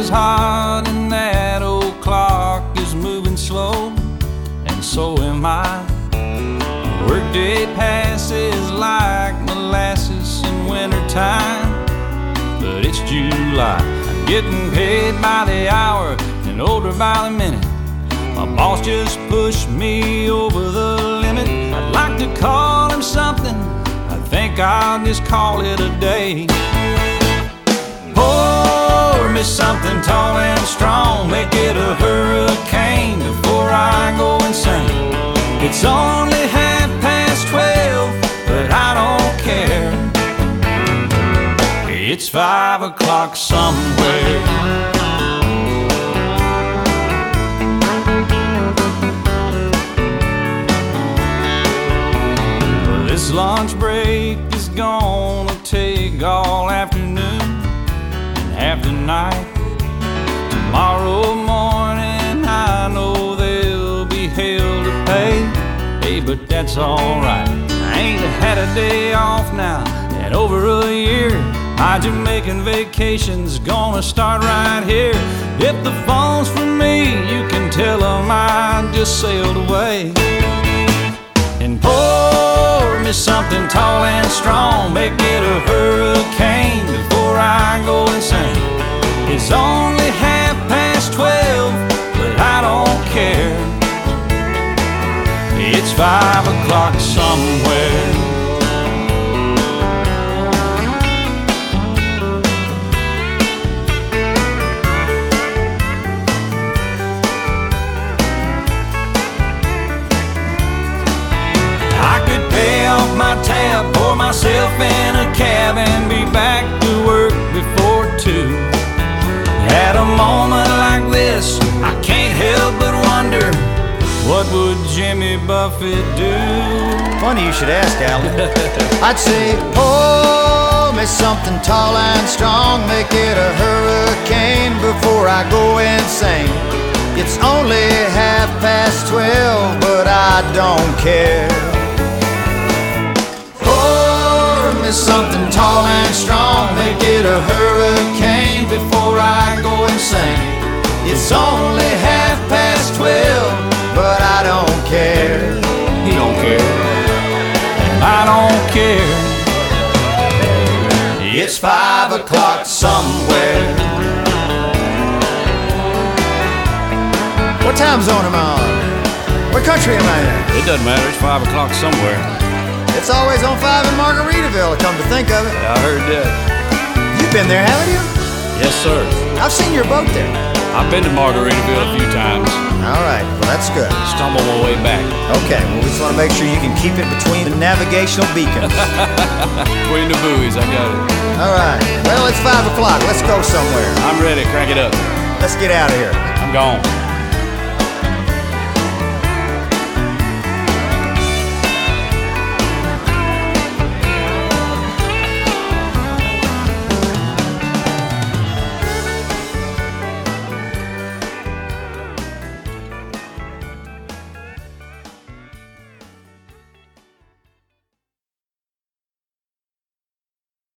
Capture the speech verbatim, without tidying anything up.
hot and that old clock is moving slow, and so am I. Workday passes like molasses in wintertime, but it's July. I'm getting paid by the hour and older by the minute. My boss just pushed me over the limit. I'd like to call him something, I think I'll just call it a day. Pour me something tall and strong, make it a hurricane before I go insane. It's only half past twelve, but I don't care. It's five o'clock somewhere. Well, this lunch break is gonna take all afternoon and half the night. Tomorrow morning I know there'll be hell to pay. Hey, but that's alright. I ain't had a day off now in over a year. My Jamaican vacation's gonna start right here. If the phone's for me, you can tell them I just sailed away. And pour me something tall and strong, make it a hurricane before I go insane. It's only half past twelve, but I don't care. It's five o'clock somewhere. I could pay off my tab, pour myself in a cab, and be back to work before two. At a moment like this, I can't help but wonder, what would Jimmy Buffett do? Funny you should ask, Alan. I'd say, pour me something tall and strong, make it a hurricane before I go insane. It's only half past twelve, but I don't care. Pour me something tall and strong, make it a hurricane before I go insane. It's only half past twelve, but I don't care. He don't care, and I don't care. It's five o'clock somewhere. What time zone am I on? What country am I in? It doesn't matter, it's five o'clock somewhere. It's always on five in Margaritaville, come to think of it. Yeah, I heard that. You've been there, haven't you? Yes, sir. I've seen your boat there. I've been to Margaritaville a few times. All right, well, that's good. Stumbled my way back. Okay, well, we just want to make sure you can keep it between the navigational beacons. Between the buoys, I got it. All right, well, it's five o'clock. Let's go somewhere. I'm ready, crank it up. Let's get out of here. I'm gone.